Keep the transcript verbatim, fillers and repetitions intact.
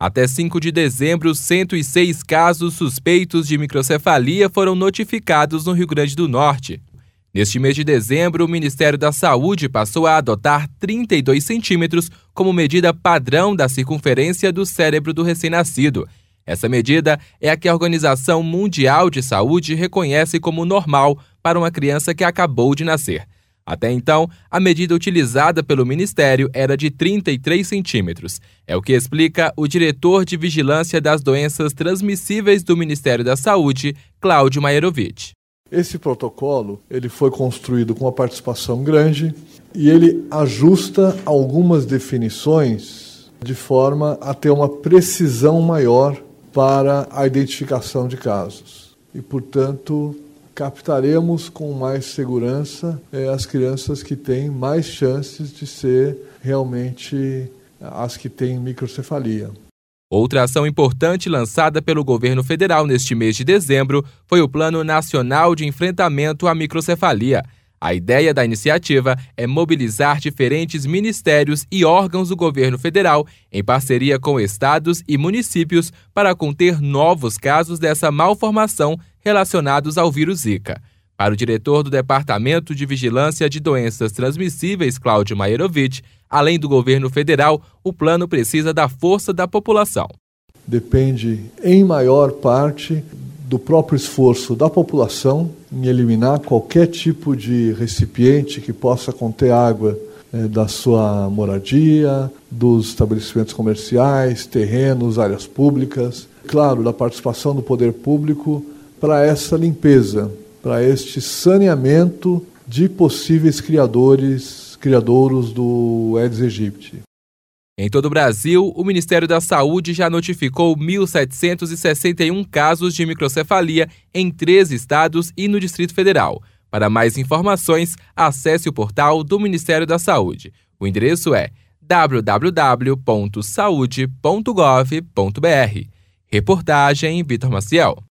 Até cinco de dezembro, cento e seis casos suspeitos de microcefalia foram notificados no Rio Grande do Norte. Neste mês de dezembro, o Ministério da Saúde passou a adotar trinta e dois centímetros como medida padrão da circunferência do cérebro do recém-nascido. Essa medida é a que a Organização Mundial de Saúde reconhece como normal para uma criança que acabou de nascer. Até então, a medida utilizada pelo Ministério era de trinta e três centímetros. É o que explica o diretor de Vigilância das Doenças Transmissíveis do Ministério da Saúde, Cláudio Maierovitch. Esse protocolo ele foi construído com uma participação grande e ele ajusta algumas definições de forma a ter uma precisão maior para a identificação de casos. E, portanto, captaremos com mais segurança é, as crianças que têm mais chances de ser realmente as que têm microcefalia. Outra ação importante lançada pelo governo federal neste mês de dezembro foi o Plano Nacional de Enfrentamento à Microcefalia. A ideia da iniciativa é mobilizar diferentes ministérios e órgãos do governo federal, em parceria com estados e municípios, para conter novos casos dessa malformação relacionados ao vírus Zika. Para o diretor do Departamento de Vigilância de Doenças Transmissíveis, Cláudio Maierovitch, além do governo federal, o plano precisa da força da população. Depende, em maior parte, do próprio esforço da população em eliminar qualquer tipo de recipiente que possa conter água eh, da sua moradia, dos estabelecimentos comerciais, terrenos, áreas públicas. Claro, da participação do poder público para essa limpeza, para este saneamento de possíveis criadores, criadouros do Aedes aegypti. Em todo o Brasil, o Ministério da Saúde já notificou mil setecentos e sessenta e um casos de microcefalia em três estados e no Distrito Federal. Para mais informações, acesse o portal do Ministério da Saúde. O endereço é w w w ponto saude ponto gov ponto b r. Reportagem Vitor Maciel.